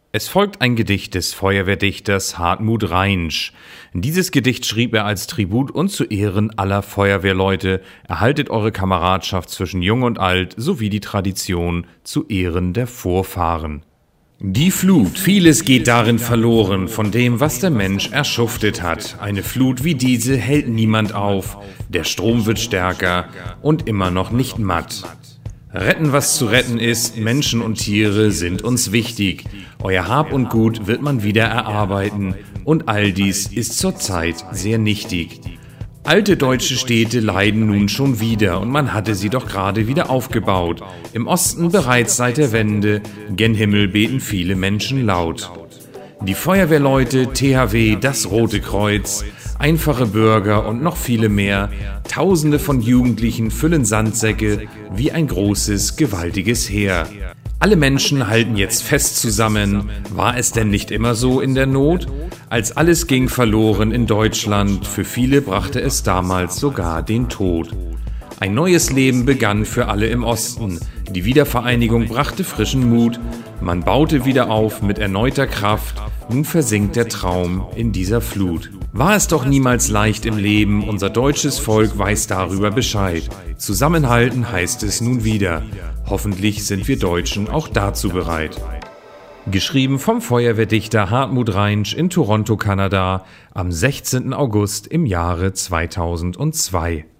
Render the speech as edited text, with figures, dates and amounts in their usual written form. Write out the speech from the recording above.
Es folgt ein Gedicht des Feuerwehrdichters Hartmut Reinsch. Dieses Gedicht schrieb er als Tribut und zu Ehren aller Feuerwehrleute. Erhaltet eure Kameradschaft zwischen Jung und Alt sowie die Tradition zu Ehren der Vorfahren. Die Flut, vieles geht darin verloren, von dem, was der Mensch erschuftet hat. Eine Flut wie diese hält niemand auf. Der Strom wird stärker und immer noch nicht matt. Retten, was zu retten ist, Menschen und Tiere sind uns wichtig. Euer Hab und Gut wird man wieder erarbeiten und all dies ist zurzeit sehr nichtig. Alte deutsche Städte leiden nun schon wieder und man hatte sie doch gerade wieder aufgebaut. Im Osten bereits seit der Wende, gen Himmel beten viele Menschen laut. Die Feuerwehrleute, THW, das Rote Kreuz, einfache Bürger und noch viele mehr, Tausende von Jugendlichen füllen Sandsäcke wie ein großes, gewaltiges Heer. Alle Menschen halten jetzt fest zusammen. War es denn nicht immer so in der Not? Als alles ging verloren in Deutschland, für viele brachte es damals sogar den Tod. Ein neues Leben begann für alle im Osten. Die Wiedervereinigung brachte frischen Mut. Man baute wieder auf mit erneuter Kraft. Nun versinkt der Traum in dieser Flut. War es doch niemals leicht im Leben, unser deutsches Volk weiß darüber Bescheid. Zusammenhalten heißt es nun wieder. Hoffentlich sind wir Deutschen auch dazu bereit. Geschrieben vom Feuerwehrdichter Hartmut Reinsch in Toronto, Kanada, am 16. August im Jahre 2002.